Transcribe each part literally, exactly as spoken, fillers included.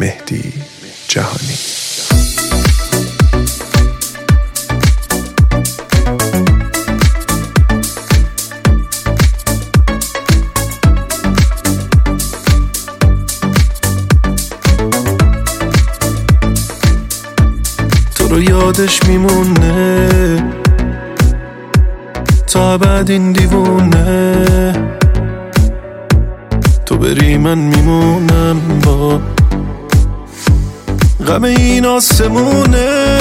مهدی جهانی. تو رو یادش میمونه تا بعد این دیوونه، تو بری من میمونم با غم این آسمونه.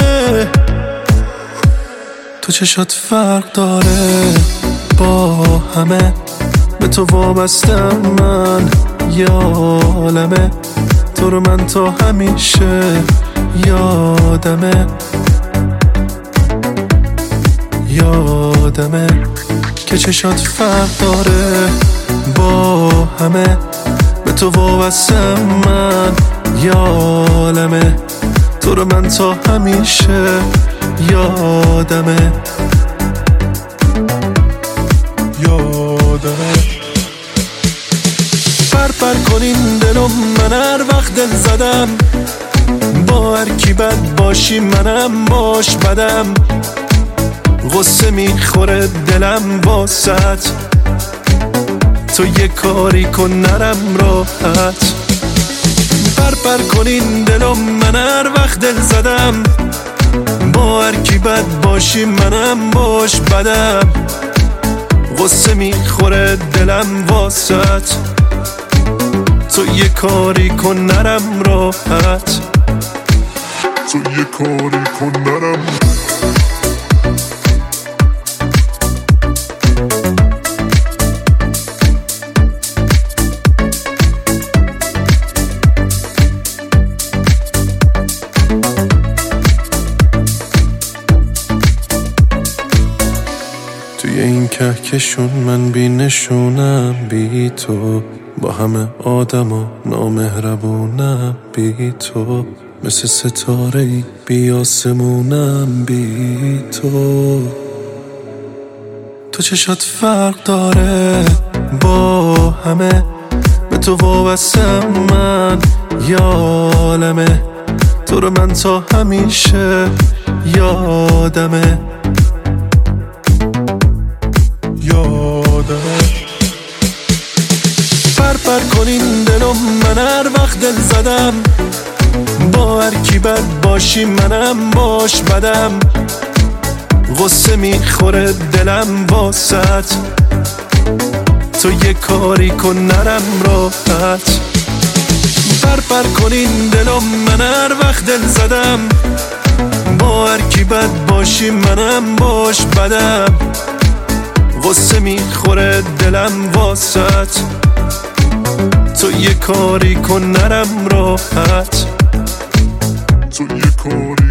تو چشات فرق داره با همه، به تو وابستم من یالمه، تو رو من تا همیشه یادمه یادمه که چشات فرق داره با همه، به تو وابستم من یالمه، تو رو من تا همیشه یادمه یادمه. پر پر کنین دلم، من هر وقت دل زدم، با هر کی بد باشی منم باش بدم، غصه میخوره دلم واسط، تو یه کاری کن نرم راحت. پر پر کنین دلم، من هر وقت دل زدم، با هر کی بد باشی منم باش بدم، غصه میخوره دلم واسط، تو یه کاری کن نرم راحت، تو یه کاری کن نرم. توی این کهکشون من بی نشونم، بی تو با همه آدم و نامهربونم، بی تو مثل ستاره‌ای بی آسمونم، بی تو. تو چشات فرق داره با همه، به تو وابستم من یالمه، تو رو من تا همیشه یادمه یادمه. پر پر کنین دلم، من هر وقت دل زدم، با هر کی بد باشی منم باش بدم، غصه میخوره دلم واسط، تو یه کاری کن نرم راحت. پر پر کنین دلم، من هر وقت دل زدم، با هر کی بد باشی منم باش بدم، غصه میخوره دلم واسط، تو یه کاری کن نرم راحت، تو یه کاری